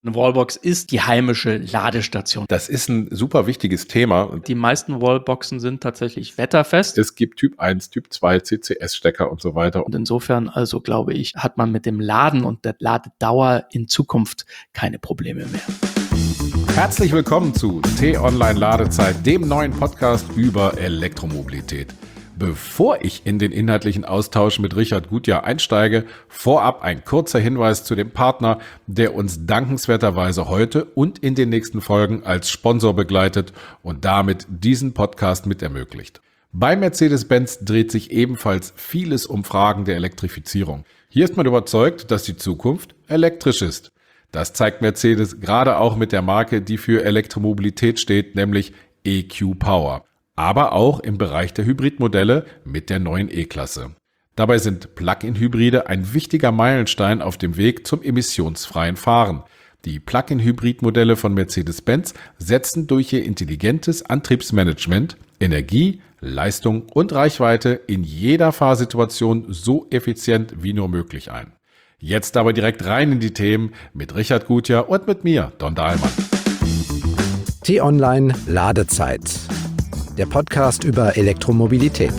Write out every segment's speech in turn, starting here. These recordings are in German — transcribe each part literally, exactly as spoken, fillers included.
Eine Wallbox ist die heimische Ladestation. Das ist ein super wichtiges Thema. Die meisten Wallboxen sind tatsächlich wetterfest. Es gibt Typ eins, Typ zwei, C C S-Stecker und so weiter. Und insofern, also glaube ich, hat man mit dem Laden und der Ladedauer in Zukunft keine Probleme mehr. Herzlich willkommen zu T-Online Ladezeit, dem neuen Podcast über Elektromobilität. Bevor ich in den inhaltlichen Austausch mit Richard Gutjahr einsteige, vorab ein kurzer Hinweis zu dem Partner, der uns dankenswerterweise heute und in den nächsten Folgen als Sponsor begleitet und damit diesen Podcast mit ermöglicht. Bei Mercedes-Benz dreht sich ebenfalls vieles um Fragen der Elektrifizierung. Hier ist man überzeugt, dass die Zukunft elektrisch ist. Das zeigt Mercedes gerade auch mit der Marke, die für Elektromobilität steht, nämlich E Q Power. Aber auch im Bereich der Hybridmodelle mit der neuen E-Klasse. Dabei sind Plug-in-Hybride ein wichtiger Meilenstein auf dem Weg zum emissionsfreien Fahren. Die Plug-in-Hybrid-Modelle von Mercedes-Benz setzen durch ihr intelligentes Antriebsmanagement Energie, Leistung und Reichweite in jeder Fahrsituation so effizient wie nur möglich ein. Jetzt aber direkt rein in die Themen mit Richard Gutjahr und mit mir, Don Dahlmann. T-Online Ladezeit. Der Podcast über Elektromobilität.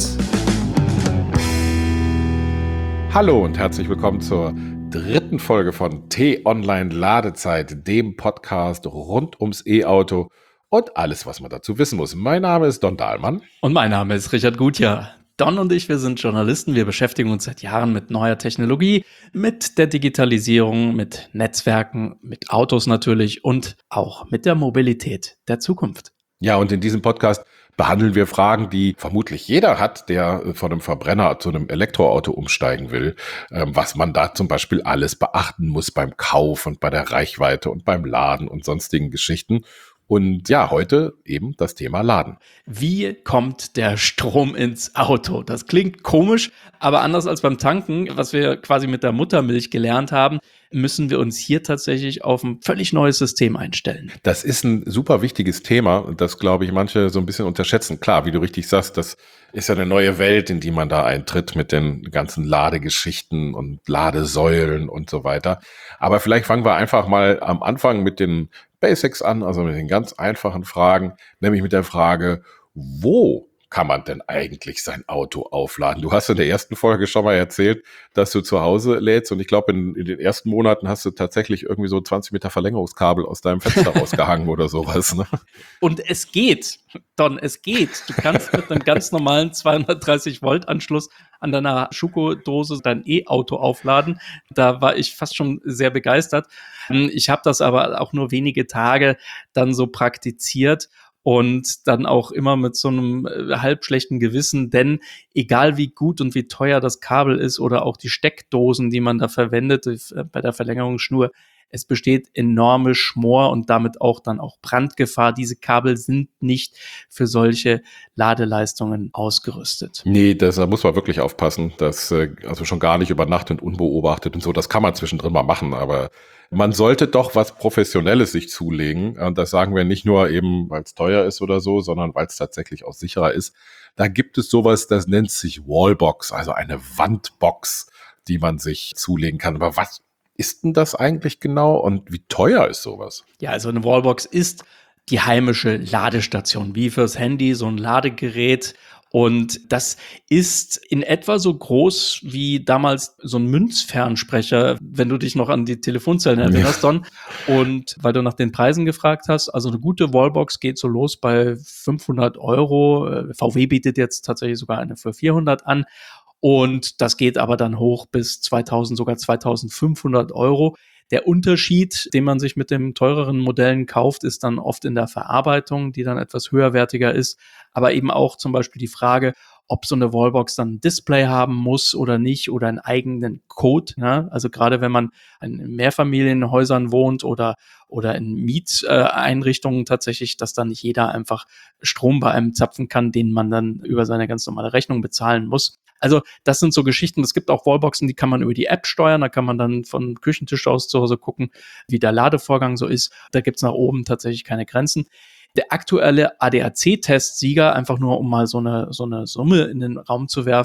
Hallo und herzlich willkommen zur dritten Folge von T-Online Ladezeit, dem Podcast rund ums E-Auto und alles, was man dazu wissen muss. Mein Name ist Don Dahlmann. Und mein Name ist Richard Gutjahr. Don und ich, wir sind Journalisten, wir beschäftigen uns seit Jahren mit neuer Technologie, mit der Digitalisierung, mit Netzwerken, mit Autos natürlich und auch mit der Mobilität der Zukunft. Ja, und in diesem Podcast behandeln wir Fragen, die vermutlich jeder hat, der von einem Verbrenner zu einem Elektroauto umsteigen will, was man da zum Beispiel alles beachten muss beim Kauf und bei der Reichweite und beim Laden und sonstigen Geschichten. Und ja, heute eben das Thema Laden. Wie kommt der Strom ins Auto? Das klingt komisch, aber anders als beim Tanken, was wir quasi mit der Muttermilch gelernt haben, müssen wir uns hier tatsächlich auf ein völlig neues System einstellen. Das ist ein super wichtiges Thema, das, glaube ich, manche so ein bisschen unterschätzen. Klar, wie du richtig sagst, das ist ja eine neue Welt, in die man da eintritt mit den ganzen Ladegeschichten und Ladesäulen und so weiter. Aber vielleicht fangen wir einfach mal am Anfang mit den Basics an, also mit den ganz einfachen Fragen, nämlich mit der Frage, wo kann man denn eigentlich sein Auto aufladen? Du hast in der ersten Folge schon mal erzählt, dass du zu Hause lädst und ich glaube, in, in den ersten Monaten hast du tatsächlich irgendwie so zwanzig Meter Verlängerungskabel aus deinem Fenster rausgehangen oder sowas. Ne? Und es geht, Don, es geht. Du kannst mit einem ganz normalen zweihundertdreißig Volt Anschluss an deiner Schuko-Dose dein E-Auto aufladen. Da war ich fast schon sehr begeistert. Ich habe das aber auch nur wenige Tage dann so praktiziert. Und dann auch immer mit so einem halb schlechten Gewissen, denn egal wie gut und wie teuer das Kabel ist oder auch die Steckdosen, die man da verwendet bei der Verlängerungsschnur, es besteht enorme Schmor und damit auch dann auch Brandgefahr. Diese Kabel sind nicht für solche Ladeleistungen ausgerüstet. Nee, das, da muss man wirklich aufpassen, dass also schon gar nicht über Nacht und unbeobachtet und so, das kann man zwischendrin mal machen, aber man sollte doch was Professionelles sich zulegen. Und das sagen wir nicht nur eben, weil es teuer ist oder so, sondern weil es tatsächlich auch sicherer ist. Da gibt es sowas, das nennt sich Wallbox, also eine Wandbox, die man sich zulegen kann. Aber was ist denn das eigentlich genau und wie teuer ist sowas? Ja, also eine Wallbox ist die heimische Ladestation, wie fürs Handy, so ein Ladegerät. Und das ist in etwa so groß wie damals so ein Münzfernsprecher, wenn du dich noch an die Telefonzellen erinnerst, Don. Und weil du nach den Preisen gefragt hast, also eine gute Wallbox geht so los bei fünfhundert Euro. V W bietet jetzt tatsächlich sogar eine für vierhundert an. Und das geht aber dann hoch bis zweitausend, sogar zweitausendfünfhundert Euro. Der Unterschied, den man sich mit den teureren Modellen kauft, ist dann oft in der Verarbeitung, die dann etwas höherwertiger ist. Aber eben auch zum Beispiel die Frage, ob so eine Wallbox dann ein Display haben muss oder nicht oder einen eigenen Code. Ja? Also gerade wenn man in Mehrfamilienhäusern wohnt oder, oder in Mieteinrichtungen tatsächlich, dass dann nicht jeder einfach Strom bei einem zapfen kann, den man dann über seine ganz normale Rechnung bezahlen muss. Also das sind so Geschichten. Es gibt auch Wallboxen, die kann man über die App steuern. Da kann man dann von Küchentisch aus zu Hause gucken, wie der Ladevorgang so ist. Da gibt's nach oben tatsächlich keine Grenzen. Der aktuelle A D A C-Testsieger, einfach nur um mal so eine, so eine Summe in den Raum zu werfen,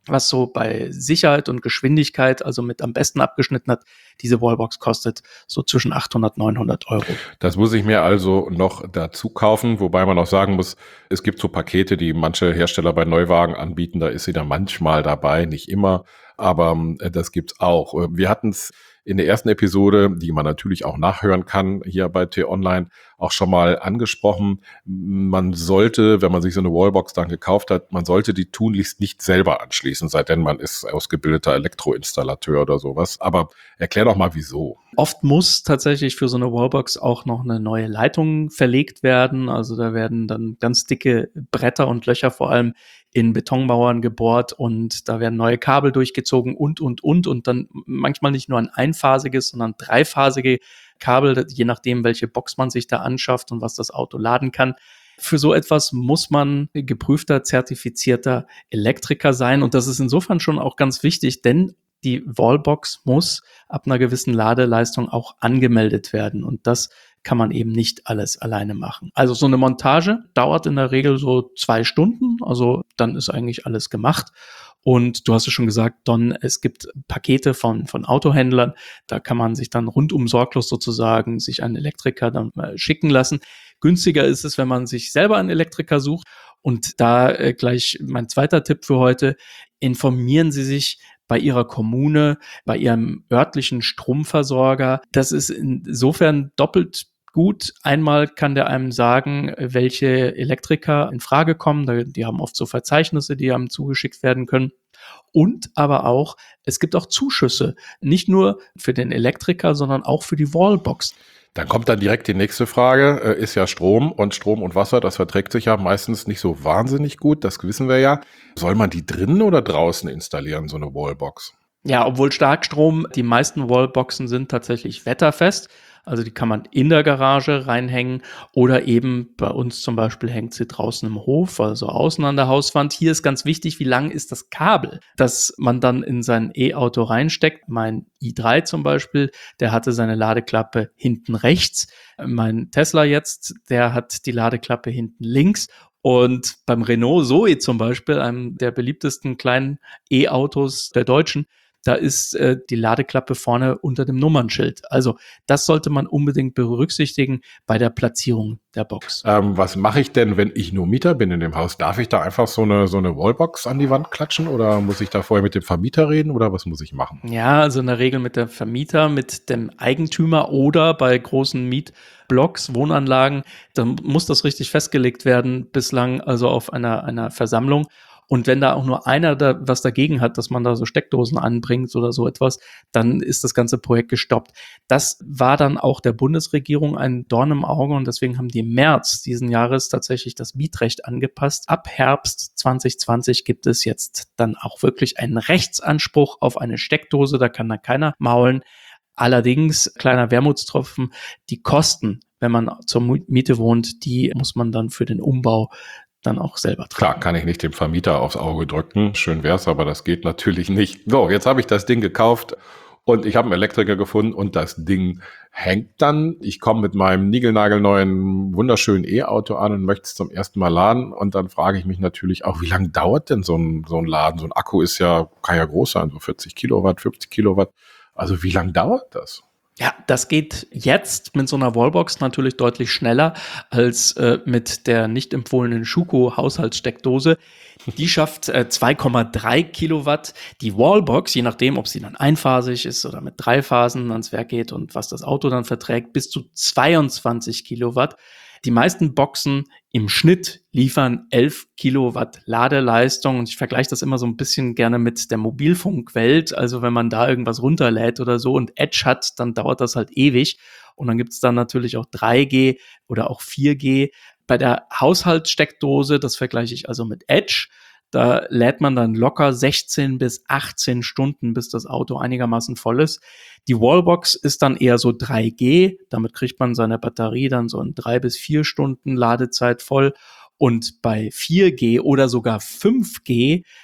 was so bei Sicherheit und Geschwindigkeit, also mit am besten abgeschnitten hat, diese Wallbox kostet so zwischen achthundert, neunhundert Euro. Das muss ich mir also noch dazu kaufen, wobei man auch sagen muss, es gibt so Pakete, die manche Hersteller bei Neuwagen anbieten, da ist sie dann manchmal dabei, nicht immer, aber äh, das gibt's auch. Wir hatten es in der ersten Episode, die man natürlich auch nachhören kann, hier bei T-Online, auch schon mal angesprochen. Man sollte, wenn man sich so eine Wallbox dann gekauft hat, man sollte die tunlichst nicht selber anschließen, sei denn man ist ausgebildeter Elektroinstallateur oder sowas. Aber erklär doch mal, wieso. Oft muss tatsächlich für so eine Wallbox auch noch eine neue Leitung verlegt werden. Also da werden dann ganz dicke Bretter und Löcher vor allem in Betonmauern gebohrt und da werden neue Kabel durchgezogen und, und, und und dann manchmal nicht nur ein einphasiges, sondern dreiphasige Kabel, je nachdem, welche Box man sich da anschafft und was das Auto laden kann. Für so etwas muss man geprüfter, zertifizierter Elektriker sein und das ist insofern schon auch ganz wichtig, denn die Wallbox muss ab einer gewissen Ladeleistung auch angemeldet werden und das kann man eben nicht alles alleine machen. Also so eine Montage dauert in der Regel so zwei Stunden, also dann ist eigentlich alles gemacht. Und du hast es schon gesagt, Don, es gibt Pakete von, von Autohändlern, da kann man sich dann rundum sorglos sozusagen sich einen Elektriker dann äh, schicken lassen. Günstiger ist es, wenn man sich selber einen Elektriker sucht. Und da äh, gleich mein zweiter Tipp für heute, informieren Sie sich bei Ihrer Kommune, bei Ihrem örtlichen Stromversorger. Das ist insofern doppelt gut. Einmal kann der einem sagen, welche Elektriker in Frage kommen. Die haben oft so Verzeichnisse, die einem zugeschickt werden können. Und aber auch, es gibt auch Zuschüsse. Nicht nur für den Elektriker, sondern auch für die Wallbox. Dann kommt dann direkt die nächste Frage, ist ja Strom und Strom und Wasser, das verträgt sich ja meistens nicht so wahnsinnig gut, das wissen wir ja. Soll man die drinnen oder draußen installieren, so eine Wallbox? Ja, obwohl Starkstrom, die meisten Wallboxen sind tatsächlich wetterfest. Also die kann man in der Garage reinhängen oder eben bei uns zum Beispiel hängt sie draußen im Hof, also außen an der Hauswand. Hier ist ganz wichtig, wie lang ist das Kabel, das man dann in sein E-Auto reinsteckt. Mein i drei zum Beispiel, der hatte seine Ladeklappe hinten rechts. Mein Tesla jetzt, der hat die Ladeklappe hinten links. Und beim Renault Zoe zum Beispiel, einem der beliebtesten kleinen E-Autos der Deutschen, da ist äh, die Ladeklappe vorne unter dem Nummernschild. Also das sollte man unbedingt berücksichtigen bei der Platzierung der Box. Ähm, was mache ich denn, wenn ich nur Mieter bin in dem Haus? Darf ich da einfach so eine so eine Wallbox an die Wand klatschen oder muss ich da vorher mit dem Vermieter reden oder was muss ich machen? Ja, also in der Regel mit dem Vermieter, mit dem Eigentümer oder bei großen Mietblocks, Wohnanlagen, dann muss das richtig festgelegt werden, bislang also auf einer, einer Versammlung. Und wenn da auch nur einer da was dagegen hat, dass man da so Steckdosen anbringt oder so etwas, dann ist das ganze Projekt gestoppt. Das war dann auch der Bundesregierung ein Dorn im Auge und deswegen haben die im März diesen Jahres tatsächlich das Mietrecht angepasst. Ab Herbst zwanzig zwanzig gibt es jetzt dann auch wirklich einen Rechtsanspruch auf eine Steckdose, da kann dann keiner maulen. Allerdings, kleiner Wermutstropfen, die Kosten, wenn man zur Miete wohnt, die muss man dann für den Umbau dann auch selber tragen. Klar, kann ich nicht dem Vermieter aufs Auge drücken. Schön wär's, aber das geht natürlich nicht. So, jetzt habe ich das Ding gekauft und ich habe einen Elektriker gefunden und das Ding hängt dann. Ich komme mit meinem niegelnagelneuen, wunderschönen E-Auto an und möchte es zum ersten Mal laden und dann frage ich mich natürlich auch, wie lange dauert denn so ein, so ein Laden? So ein Akku ist ja, kann ja groß sein, so vierzig Kilowatt, fünfzig Kilowatt. Also wie lange dauert das? Ja, das geht jetzt mit so einer Wallbox natürlich deutlich schneller als äh, mit der nicht empfohlenen Schuko-Haushaltssteckdose. Die schafft äh, zwei Komma drei Kilowatt. Die Wallbox, je nachdem, ob sie dann einphasig ist oder mit drei Phasen ans Werk geht und was das Auto dann verträgt, bis zu zweiundzwanzig Kilowatt. Die meisten Boxen im Schnitt liefern elf Kilowatt Ladeleistung und ich vergleiche das immer so ein bisschen gerne mit der Mobilfunkwelt. Also wenn man da irgendwas runterlädt oder so und Edge hat, dann dauert das halt ewig und dann gibt es dann natürlich auch drei G oder auch vier G. Bei der Haushaltssteckdose, das vergleiche ich also mit Edge, da lädt man dann locker sechzehn bis achtzehn Stunden, bis das Auto einigermaßen voll ist. Die Wallbox ist dann eher so drei G. Damit kriegt man seine Batterie dann so in drei bis vier Stunden Ladezeit voll. Und bei vier G oder sogar fünf G,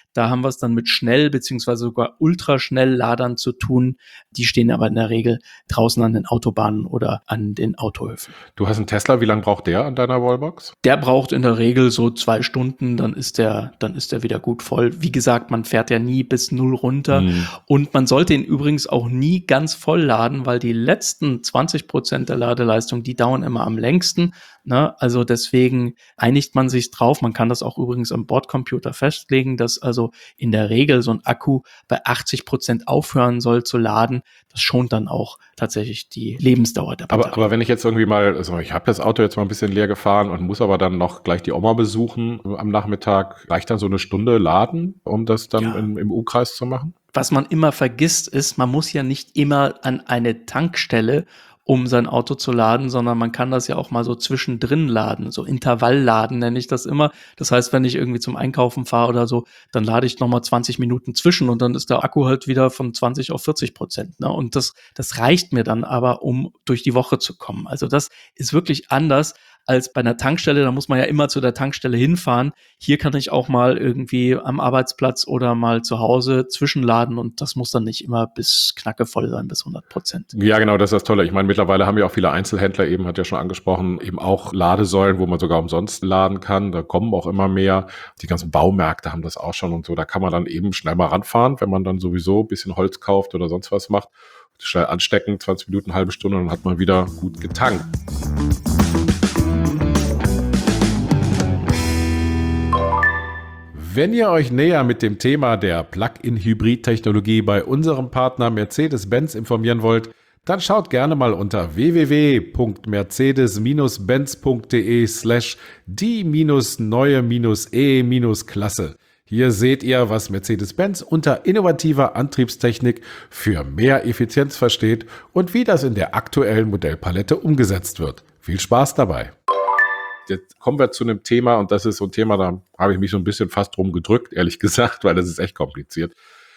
Da haben wir es dann mit schnell beziehungsweise sogar Ultraschnellladern zu tun. Die stehen aber in der Regel draußen an den Autobahnen oder an den Autohöfen. Du hast einen Tesla, wie lange braucht der an deiner Wallbox? Der braucht in der Regel so zwei Stunden, dann ist der, dann ist der wieder gut voll. Wie gesagt, man fährt ja nie bis null runter Mhm. und man sollte ihn übrigens auch nie ganz voll laden, weil die letzten zwanzig Prozent der Ladeleistung, die dauern immer am längsten. Ne? Also deswegen einigt man sich drauf. Man kann das auch übrigens am Bordcomputer festlegen, dass also in der Regel so ein Akku bei achtzig Prozent aufhören soll zu laden. Das schont dann auch tatsächlich die Lebensdauer der Batterie. Aber, aber wenn ich jetzt irgendwie mal, also ich habe das Auto jetzt mal ein bisschen leer gefahren und muss aber dann noch gleich die Oma besuchen am Nachmittag, reicht dann so eine Stunde laden, um das dann Ja. im, im U-Kreis zu machen? Was man immer vergisst, ist, man muss ja nicht immer an eine Tankstelle, um sein Auto zu laden, sondern man kann das ja auch mal so zwischendrin laden, so Intervallladen nenne ich das immer. Das heißt, wenn ich irgendwie zum Einkaufen fahre oder so, dann lade ich nochmal zwanzig Minuten zwischen und dann ist der Akku halt wieder von zwanzig auf vierzig Prozent. Ne? Und das, das reicht mir dann aber, um durch die Woche zu kommen. Also das ist wirklich anders als bei einer Tankstelle. Da muss man ja immer zu der Tankstelle hinfahren. Hier kann ich auch mal irgendwie am Arbeitsplatz oder mal zu Hause zwischenladen und das muss dann nicht immer bis knackevoll sein, bis hundert Prozent. Ja, genau, das ist das Tolle. Ich meine, mittlerweile haben ja auch viele Einzelhändler, eben hat ja schon angesprochen, eben auch Ladesäulen, wo man sogar umsonst laden kann. Da kommen auch immer mehr. Die ganzen Baumärkte haben das auch schon und so. Da kann man dann eben schnell mal ranfahren, wenn man dann sowieso ein bisschen Holz kauft oder sonst was macht. Schnell anstecken, zwanzig Minuten, eine halbe Stunde und dann hat man wieder gut getankt. Wenn ihr euch näher mit dem Thema der Plug-in-Hybrid-Technologie bei unserem Partner Mercedes-Benz informieren wollt, dann schaut gerne mal unter w w w punkt mercedes benz punkt d e slash die neue e Klasse. Hier seht ihr, was Mercedes-Benz unter innovativer Antriebstechnik für mehr Effizienz versteht und wie das in der aktuellen Modellpalette umgesetzt wird. Viel Spaß dabei! Jetzt kommen wir zu einem Thema und das ist so ein Thema, da habe ich mich so ein bisschen fast drum gedrückt, ehrlich gesagt, weil das ist echt kompliziert.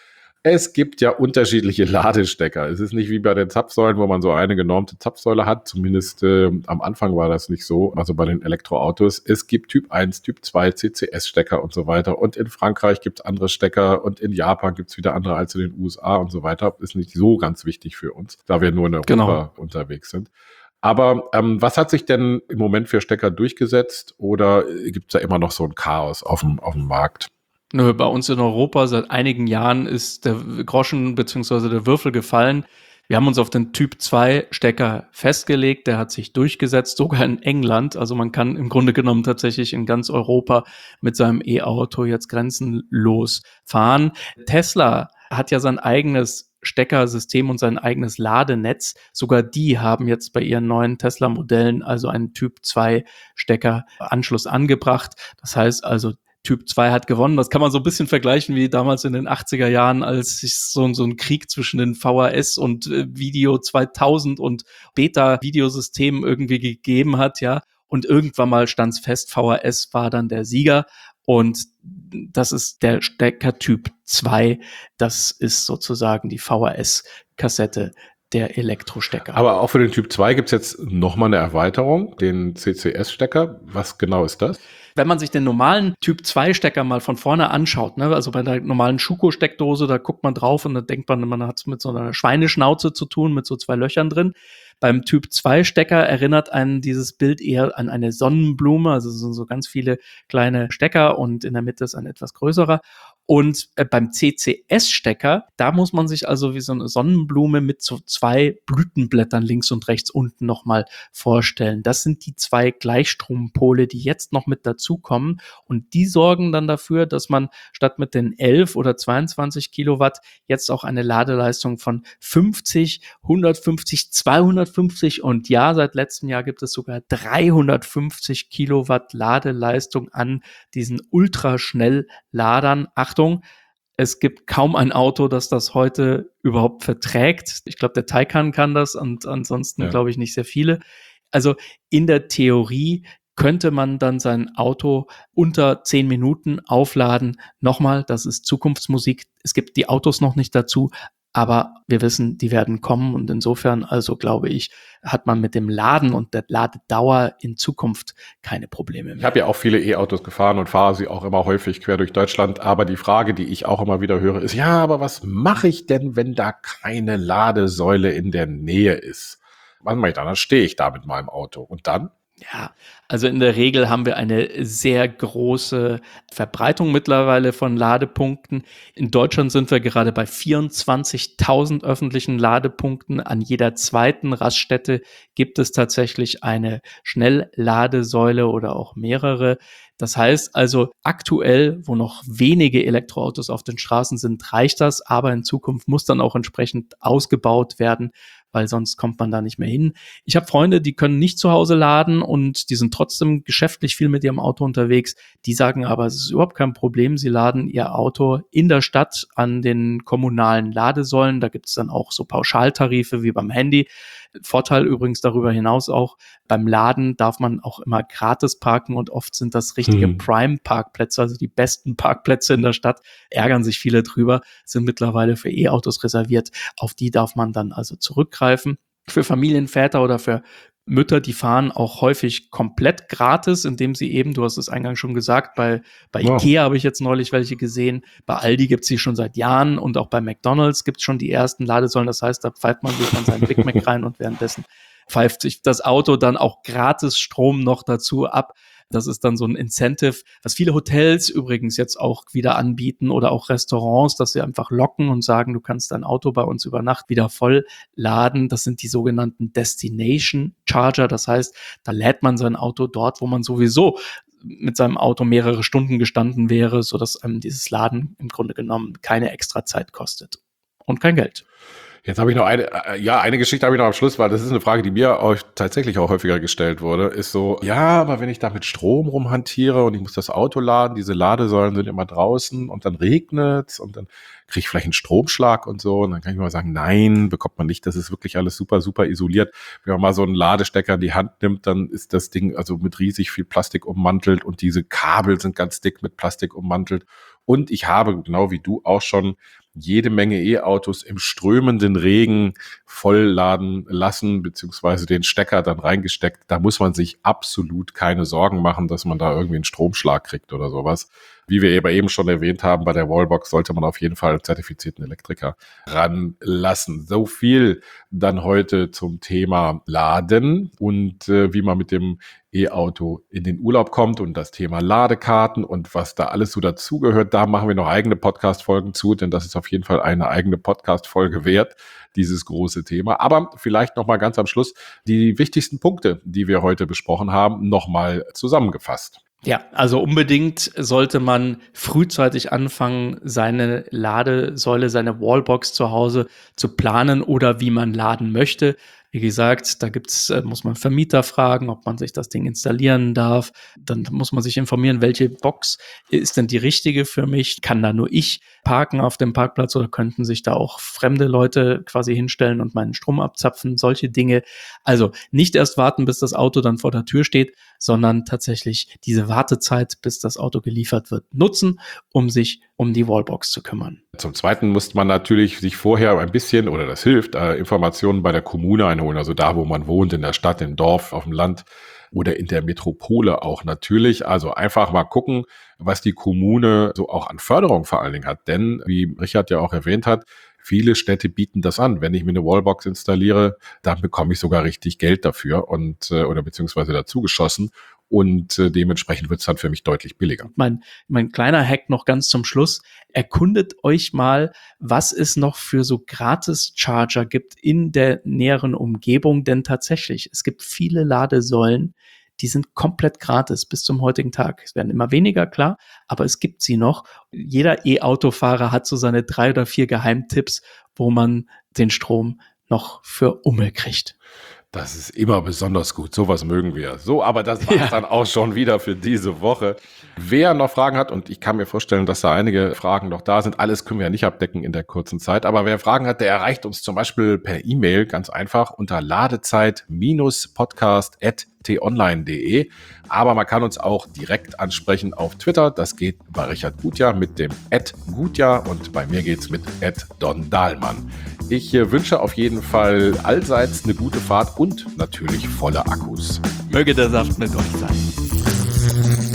Es gibt ja unterschiedliche Ladestecker. Es ist nicht wie bei den Zapfsäulen, wo man so eine genormte Zapfsäule hat. Zumindest äh, am Anfang war das nicht so, also bei den Elektroautos. Es gibt Typ eins, Typ zwei, C C S-Stecker und so weiter. Und in Frankreich gibt es andere Stecker und in Japan gibt es wieder andere als in den U S A und so weiter. Ist nicht so ganz wichtig für uns, da wir nur in Europa Genau. unterwegs sind. Aber ähm, was hat sich denn im Moment für Stecker durchgesetzt oder gibt es da immer noch so ein Chaos auf dem, auf dem Markt? Nö, bei uns in Europa seit einigen Jahren ist der Groschen bzw. der Würfel gefallen. Wir haben uns auf den Typ zwei Stecker festgelegt, der hat sich durchgesetzt, sogar in England. Also man kann im Grunde genommen tatsächlich in ganz Europa mit seinem E-Auto jetzt grenzenlos fahren. Tesla hat ja sein eigenes Steckersystem und sein eigenes Ladenetz. Sogar die haben jetzt bei ihren neuen Tesla-Modellen also einen Typ zwei Steckeranschluss angebracht. Das heißt also, Typ zwei hat gewonnen. Das kann man so ein bisschen vergleichen wie damals in den achtziger Jahren, als sich so, so ein Krieg zwischen den V H S und äh, Video zweitausend und Beta-Videosystemen irgendwie gegeben hat, ja. Und irgendwann mal stand's fest, V H S war dann der Sieger. Und das ist der Stecker Typ zwei. Das ist sozusagen die V H S-Kassette der Elektrostecker. Aber auch für den Typ zwei gibt es jetzt nochmal eine Erweiterung, den C C S-Stecker. Was genau ist das? Wenn man sich den normalen Typ zwei Stecker mal von vorne anschaut, ne, also bei der normalen Schuko-Steckdose, da guckt man drauf und dann denkt man, man hat es mit so einer Schweineschnauze zu tun, mit so zwei Löchern drin. Beim Typ zwei Stecker erinnert einen dieses Bild eher an eine Sonnenblume, also es sind so ganz viele kleine Stecker und in der Mitte ist ein etwas größerer. Und äh, beim C C S-Stecker, da muss man sich also wie so eine Sonnenblume mit so zwei Blütenblättern links und rechts unten nochmal vorstellen. Das sind die zwei Gleichstrompole, die jetzt noch mit dazukommen. Und die sorgen dann dafür, dass man statt mit den elf oder zweiundzwanzig Kilowatt jetzt auch eine Ladeleistung von fünfzig, hundertfünfzig, zweihundertfünfzig und ja, seit letztem Jahr gibt es sogar dreihundertfünfzig Kilowatt Ladeleistung an diesen Ultraschnellladern. Achtung, es gibt kaum ein Auto, das das heute überhaupt verträgt. Ich glaube, der Taycan kann das und ansonsten Ja. glaube ich nicht sehr viele. Also in der Theorie könnte man dann sein Auto unter zehn Minuten aufladen. Nochmal, das ist Zukunftsmusik. Es gibt die Autos noch nicht dazu, Aber wir wissen, die werden kommen und insofern, also glaube ich, hat man mit dem Laden und der Ladedauer in Zukunft keine Probleme mehr. Ich habe ja auch viele E-Autos gefahren und fahre sie auch immer häufig quer durch Deutschland. Aber die Frage, die ich auch immer wieder höre, ist, ja, aber was mache ich denn, wenn da keine Ladesäule in der Nähe ist? Was mache ich dann? Dann stehe ich da mit meinem Auto. Und dann? Ja, also in der Regel haben wir eine sehr große Verbreitung mittlerweile von Ladepunkten. In Deutschland sind wir gerade bei vierundzwanzigtausend öffentlichen Ladepunkten. An jeder zweiten Raststätte gibt es tatsächlich eine Schnellladesäule oder auch mehrere. Das heißt also, aktuell, wo noch wenige Elektroautos auf den Straßen sind, reicht das, aber in Zukunft muss dann auch entsprechend ausgebaut werden, weil sonst kommt man da nicht mehr hin. Ich habe Freunde, die können nicht zu Hause laden und die sind trotzdem geschäftlich viel mit ihrem Auto unterwegs. Die sagen aber, es ist überhaupt kein Problem. Sie laden ihr Auto in der Stadt an den kommunalen Ladesäulen. Da gibt es dann auch so Pauschaltarife wie beim Handy. Vorteil übrigens darüber hinaus auch, beim Laden darf man auch immer gratis parken und oft sind das richtige Hm. Prime-Parkplätze, also die besten Parkplätze in der Stadt, ärgern sich viele drüber, sind mittlerweile für E-Autos reserviert. Auf die darf man dann also zurückgreifen. Für Familienväter oder für Mütter, die fahren auch häufig komplett gratis, indem sie eben, du hast es eingangs schon gesagt, bei, bei Wow. Ikea habe ich jetzt neulich welche gesehen, bei Aldi gibt es die schon seit Jahren und auch bei McDonald's gibt es schon die ersten Ladesäulen. Das heißt, da pfeift man sich dann seinen Big Mac rein und währenddessen pfeift sich das Auto dann auch gratis Strom noch dazu ab. Das ist dann so ein Incentive, was viele Hotels übrigens jetzt auch wieder anbieten oder auch Restaurants, dass sie einfach locken und sagen, du kannst dein Auto bei uns über Nacht wieder voll laden. Das sind die sogenannten Destination Charger. Das heißt, da lädt man sein Auto dort, wo man sowieso mit seinem Auto mehrere Stunden gestanden wäre, sodass einem dieses Laden im Grunde genommen keine extra Zeit kostet und kein Geld. Jetzt habe ich noch eine, äh, ja, eine Geschichte habe ich noch am Schluss, weil das ist eine Frage, die mir auch tatsächlich auch häufiger gestellt wurde, ist so, ja, aber wenn ich da mit Strom rumhantiere und ich muss das Auto laden, diese Ladesäulen sind immer draußen und dann regnet's und dann kriege ich vielleicht einen Stromschlag und so und dann kann ich mal sagen, nein, bekommt man nicht, das ist wirklich alles super, super isoliert. Wenn man mal so einen Ladestecker in die Hand nimmt, dann ist das Ding also mit riesig viel Plastik ummantelt und diese Kabel sind ganz dick mit Plastik ummantelt und ich habe, genau wie du auch schon, jede Menge E-Autos im strömenden Regen vollladen lassen, beziehungsweise den Stecker dann reingesteckt. Da muss man sich absolut keine Sorgen machen, dass man da irgendwie einen Stromschlag kriegt oder sowas. Wie wir eben schon erwähnt haben, bei der Wallbox sollte man auf jeden Fall einen zertifizierten Elektriker ranlassen. So viel dann heute zum Thema Laden und äh, wie man mit dem E-Auto in den Urlaub kommt und das Thema Ladekarten und was da alles so dazugehört. Da machen wir noch eigene Podcast-Folgen zu, denn das ist auf jeden Fall eine eigene Podcast-Folge wert, dieses große Thema. Aber vielleicht noch mal ganz am Schluss die wichtigsten Punkte, die wir heute besprochen haben, noch mal zusammengefasst. Ja, also unbedingt sollte man frühzeitig anfangen, seine Ladesäule, seine Wallbox zu Hause zu planen oder wie man laden möchte. Wie gesagt, da gibt's, muss man Vermieter fragen, ob man sich das Ding installieren darf. Dann muss man sich informieren, welche Box ist denn die richtige für mich? Kann da nur ich parken auf dem Parkplatz oder könnten sich da auch fremde Leute quasi hinstellen und meinen Strom abzapfen? Solche Dinge. Also nicht erst warten, bis das Auto dann vor der Tür steht, sondern tatsächlich diese Wartezeit, bis das Auto geliefert wird, nutzen, um sich um die Wallbox zu kümmern. Zum Zweiten muss man natürlich sich vorher ein bisschen, oder das hilft, äh, Informationen bei der Kommune einholen, also da, wo man wohnt, in der Stadt, im Dorf, auf dem Land oder in der Metropole auch natürlich. Also einfach mal gucken, was die Kommune so auch an Förderung vor allen Dingen hat. Denn, wie Richard ja auch erwähnt hat, viele Städte bieten das an. Wenn ich mir eine Wallbox installiere, dann bekomme ich sogar richtig Geld dafür und äh, oder beziehungsweise dazu geschossen. Und äh, dementsprechend wird es dann für mich deutlich billiger. Mein, mein kleiner Hack noch ganz zum Schluss. Erkundet euch mal, was es noch für so Gratis-Charger gibt in der näheren Umgebung. Denn tatsächlich, es gibt viele Ladesäulen, die sind komplett gratis bis zum heutigen Tag. Es werden immer weniger, klar, aber es gibt sie noch. Jeder E-Autofahrer hat so seine drei oder vier Geheimtipps, wo man den Strom noch für Umme kriegt. Das ist immer besonders gut. Sowas mögen wir. So, aber das war's Ja. dann auch schon wieder für diese Woche. Wer noch Fragen hat, und ich kann mir vorstellen, dass da einige Fragen noch da sind, alles können wir ja nicht abdecken in der kurzen Zeit, aber wer Fragen hat, der erreicht uns zum Beispiel per E-Mail ganz einfach unter ladezeit Podcast at t online punkt de. Aber man kann uns auch direkt ansprechen auf Twitter. Das geht bei Richard Gutjahr mit dem at Gutjahr und bei mir geht's mit at Don Dahlmann. Ich äh, wünsche auf jeden Fall allseits eine gute Fahrt und natürlich volle Akkus. Möge der Saft mit euch sein.